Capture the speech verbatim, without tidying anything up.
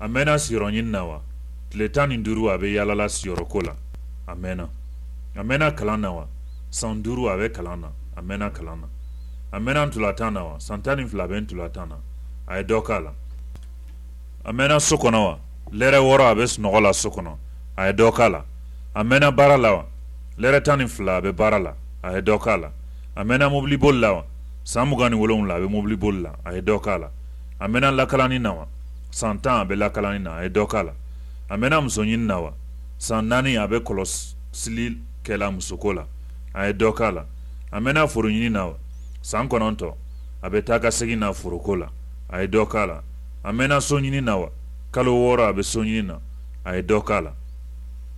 a mɛnna sigiyɔrɔ ɲini na wa tile tan ni duuru a bɛ yaalala sigiyɔrɔko la a mɛnna a mɛnna kalan na wa san duuru a bɛ kalan na a mɛnna kalan na a mɛnna ntolatan na wa san tan ni fila a bɛ ntolatan na a ye dɔ k'a la a mɛnna so kɔnɔ wa lɛrɛ wɔɔrɔ a bɛ sunɔgɔ la so kɔnɔ a ye dɔ k'a la a mɛnna baara la wa lɛrɛ tan ni fila a bɛ baara la a ye dɔ k'a la a mɛnna mobili boli la wa san mugan ni wolonwula a bɛ mobili boli la a ye dɔ k'a la a mɛnna lakalani na wa san tan a bɛ lakalani na a ye dɔ k'a la a mɛnna muso ɲini na wa san naani a bɛ kɔlɔsili kɛla musoko la a ye dɔ k'a la a mɛnna foro ɲini na wa san kɔnɔntɔ a bɛ taa ka segin na foroko la a ye dɔ k'a la a mɛnna so ɲini na wa kalo wɔɔrɔ a bɛ so ɲini na a ye dɔ k'a la